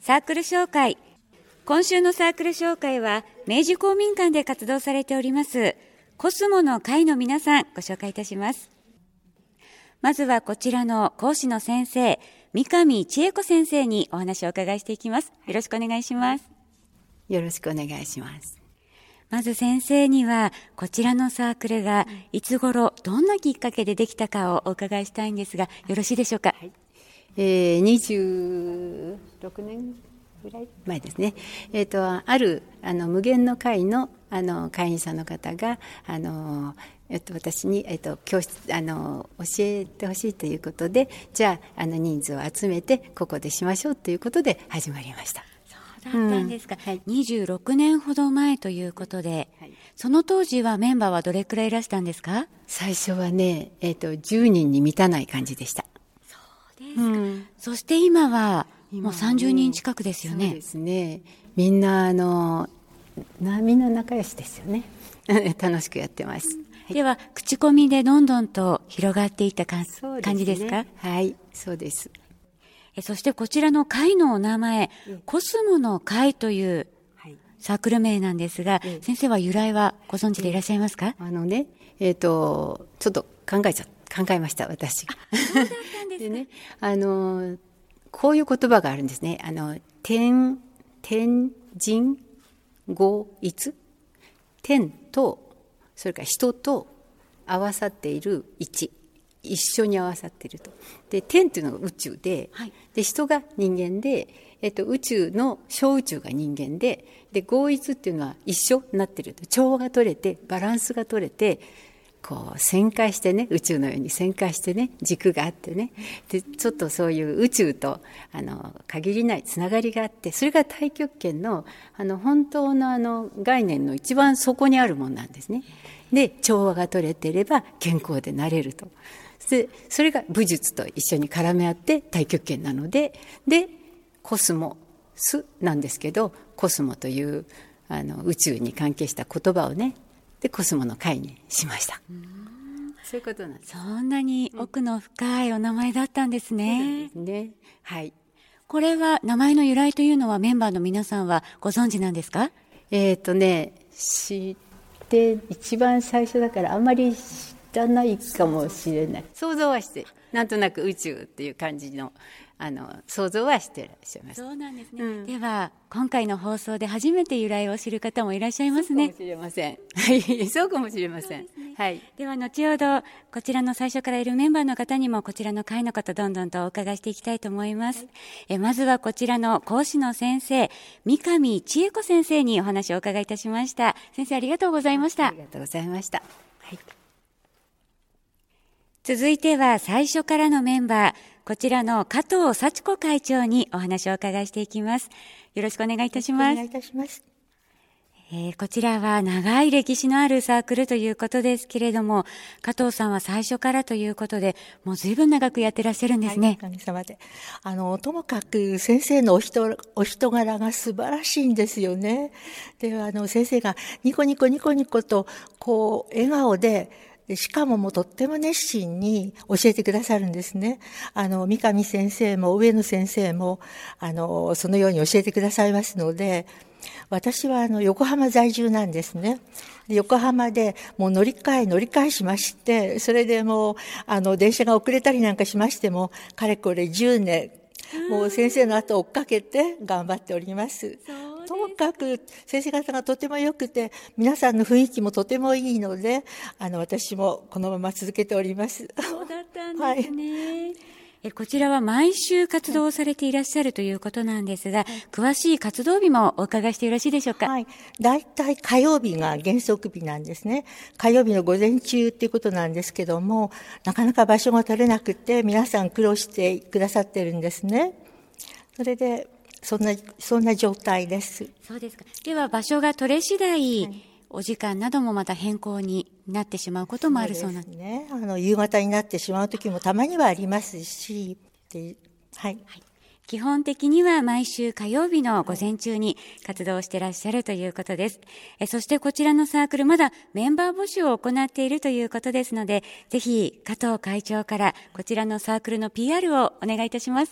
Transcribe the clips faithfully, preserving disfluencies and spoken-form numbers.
サークル紹介。今週のサークル紹介は明治公民館で活動されておりますコスモの会の皆さん、ご紹介いたします。まずはこちらの講師の先生、三上千恵子先生にお話をお伺いしていきます。よろしくお願いします。 よろしくお願いします。 まず先生にはこちらのサークルがいつ頃どんなきっかけでできたかをお伺いしたいんですが、よろしいでしょうか。 はい、えー、にじゅうろくねんぐらい前ですね。えーと、あるあの無限の会のあの会員さんの方があの、えっと、私に、えっと、教室あの教えてほしいということで、じゃあ、あの人数を集めてここでしましょうということで始まりました。 そうだったんですか、 うんはい、 にじゅうろくねんほど前ということで、はい、その当時はメンバーはどれくらいいらしたんですか？ 最初はね、えっと、じゅうにんに満たない感じでした。 そうですか、うん、そして今はもうさんじゅうにん近くですよね。 そうですね。みんなあのみんな仲良しですよね。楽しくやってます。 はい、では口コミでどんどんと広がっていった感じですか？ はい、そうです。 えそしてこちらの会のお名前、コスモの会というサークル名なんですが、先生は由来はご存知でいらっしゃいますか？ あのね、えっとちょっと考えちゃ考えました私が。 そうだったんですか。でね、 あのこういう言葉があるんですね。あの天天人合一、天とそれから人と合わさっている一、一緒に合わさっていると。で天というのが宇宙で、はい、で人が人間で、えっと、宇宙の小宇宙が人間で、で合一っていうのは一緒になっていると、調和が取れてバランスが取れて、こう旋回してね、宇宙のように旋回してね、軸があってね、でちょっとそういう宇宙とあの限りないつながりがあって、それが太極拳のあの本当のあの概念の一番底にあるものなんですね。で調和が取れていれば健康でなれると。でそれが武術と一緒に絡め合って太極拳なので、でコスモスなんですけど、コスモというあの宇宙に関係した言葉をね、でコスモの会にしました。うーん、そういうことなんです。 そんなに奥の深いお名前だったんですね。 そうですね。はい。 これは名前の由来というのはメンバーの皆さんはご存知なんですか？ えっとね、知って一番最初だからあんまり知らないかもしれない。想像はしてなんとなく宇宙っていう感じのあの想像はしていらっしゃいます。 そうなんですね、うん、では今回の放送で初めて由来を知る方もいらっしゃいますね。 そうかもしれません。はい、そうかもしれません。 ね、 はい、 では後ほどこちらの最初からいるメンバーの方にもこちらの会のことどんどんとお伺いしていきたいと思います、はい、えまずはこちらの講師の先生、三上千恵子先生にお話をお伺いいたしました。先生ありがとうございました。 ありがとうございました、はい、 続いては最初からのメンバー、こちらの加藤幸子会長にお話をお伺いしていきます。よろしくお願いいたします。 お願いいたします。 えー、こちらは長い歴史のあるサークルということですけれども、加藤さんは最初からということで、もう随分長くやってらっしゃるんですね。 はい、おかげさまで。あの、ともかく先生のお人、お人柄が素晴らしいんですよね。で、あの、先生がニコニコニコニコと、こう、笑顔で、しかももうとっても熱心に教えてくださるんですね。あの、三上先生も上野先生も、あの、そのように教えてくださいますので、私はあの、横浜在住なんですね。横浜でもう乗り換え乗り換えしまして、それでもう、あの、電車が遅れたりなんかしましても、かれこれじゅうねん、もう先生の後を追っかけて頑張っております。ともかく先生方がとても良くて、皆さんの雰囲気もとてもいいので、あの私もこのまま続けております。 そうだったんですね。はい、えこちらは毎週活動されていらっしゃるということなんですが、はい、詳しい活動日もお伺いしてよろしいでしょうか？ はい。だいたい火曜日が原則日なんですね。火曜日の午前中っていうことなんですけども、なかなか場所が取れなくて、皆さん苦労してくださってるんですね。それで、そんな、そんな状態です。 そうですか。では場所が取れ次第、はい、お時間などもまた変更になってしまうこともあるそうなんですね。あの、夕方になってしまう時もたまにはありますし、で、はい。 はい、基本的には毎週火曜日の午前中に活動してらっしゃるということです。えそしてこちらのサークル、まだメンバー募集を行っているということですので、ぜひ加藤会長からこちらのサークルの ピーアール をお願いいたします。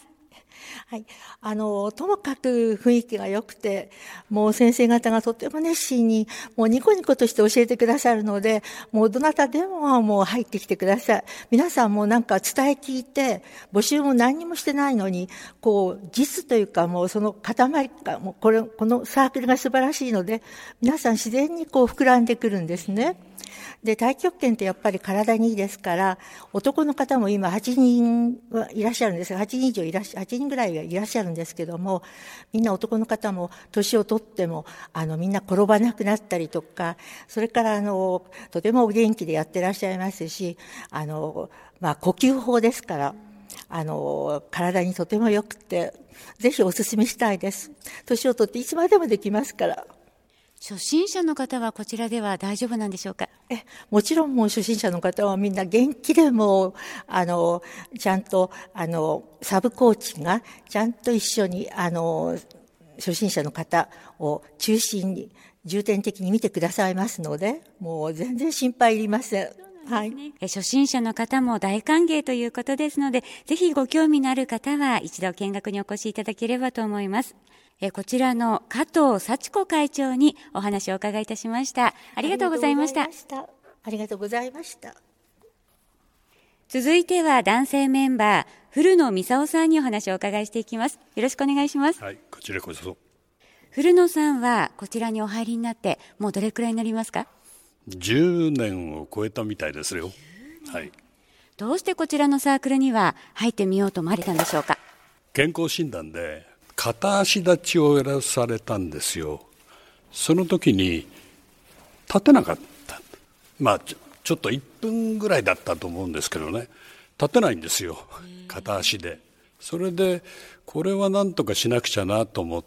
はい、あのともかく雰囲気が良くて、もう先生方がとても熱心にもうニコニコとして教えてくださるので、もうどなたでももう入ってきてください。皆さんもなんか伝え聞いて、募集も何にもしてないのに、こう実というかもうその塊か、もうこれこのサークルが素晴らしいので、皆さん自然にこう膨らんでくるんですね。で、太極拳ってやっぱり体にいいですから、男の方も今はちにんいらっしゃるんですが、はちにん以上いらっしゃ、はちにんぐらいいらっしゃるんですけども、みんな男の方も年を取っても、あの、みんな転ばなくなったりとか、それからあの、とてもお元気でやってらっしゃいますし、あの、まあ、呼吸法ですから、あの、体にとても良くて、ぜひお勧めしたいです。年を取っていつまでもできますから。 初心者の方はこちらでは大丈夫なんでしょうか？ えもちろんもう初心者の方はみんな元気でもあのちゃんとあのサブコーチがちゃんと一緒にあの初心者の方を中心に重点的に見てくださいますので、もう全然心配いりません。はい、 初心者の方も大歓迎ということですので、ぜひご興味のある方は一度見学にお越しいただければと思います。えこちらの加藤幸子会長にお話をお伺いいたしました。ありがとうございました。 ありがとうございました。 続いては男性メンバー古野美沙夫さんにお話をお伺いしていきます。よろしくお願いします。 はい、こちらこそ。 古野さんはこちらにお入りになってもうどれくらいになりますか？ じゅうねんを超えたみたいですよ。はい。 どうしてこちらのサークルには入ってみようと思われたんでしょうか？ 健康診断で片足立ちをやらされたんですよ。その時に立てなかった。まあちょ、ちょっといっぷんぐらいだったと思うんですけどね、立てないんですよ、片足で。それでこれは何とかしなくちゃなと思って、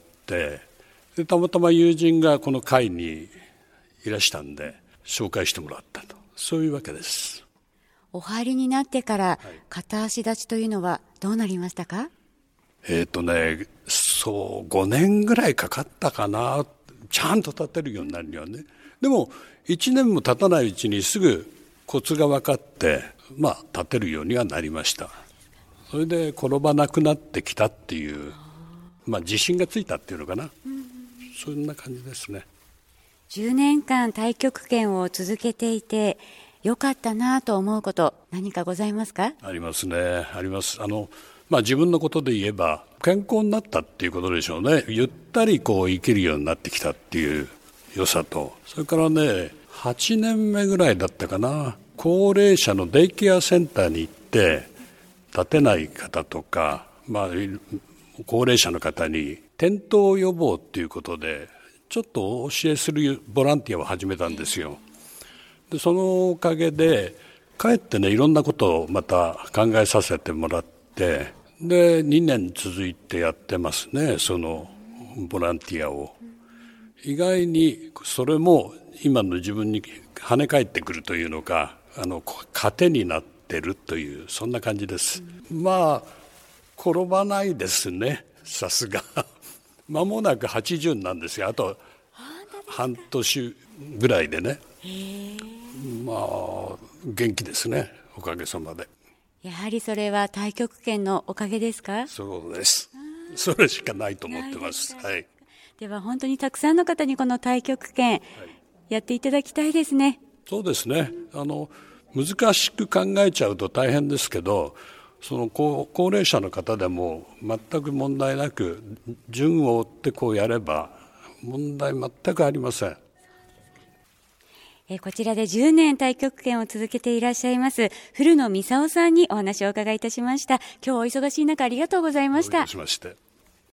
でたまたま友人がこの会にいらしたんで紹介してもらったと、そういうわけです。 お入りになってから片足立ちというのはどうなりましたか？ えっとね、そうごねんぐらいかかったかな、ちゃんと立てるようになるにはね。でもいちねんも経たないうちにすぐコツが分かって、まあ立てるようにはなりました。それで転ばなくなってきたっていう、まあ自信がついたっていうのかな、うん、そんな感じですね。 じゅうねんかん太極拳を続けていてよかったなと思うこと何かございますか？ ありますね、あります。あのまあ、自分のことで言えば健康になったっていうことでしょうね。ゆったりこう生きるようになってきたっていう良さと、それからねはちねんめぐらいだったかな、高齢者のデイケアセンターに行って立てない方とか、まあ、高齢者の方に転倒予防っていうことでちょっとお教えするボランティアを始めたんですよ。でそのおかげでかえってねいろんなことをまた考えさせてもらって、でにねん続いてやってますね、そのボランティアを。意外にそれも今の自分に跳ね返ってくるというのか、あの糧になってるという、そんな感じです。まあ転ばないですね、さすが。間もなくはちじゅうなんですよ、あと半年ぐらいでね。まあ元気ですね、おかげさまで。 やはりそれは太極拳のおかげですか？ そうです。それしかないと思ってます。はい。 では本当にたくさんの方にこの太極拳やっていただきたいですね。 そうですね。あの難しく考えちゃうと大変ですけど、その 高, 高齢者の方でも全く問題なく順を追ってこうやれば問題全くありません。 えこちらでじゅうねん太極拳を続けていらっしゃいます古野美沙夫さんにお話をお伺いいたしました。今日お忙しい中ありがとうございました。 どういたしまして。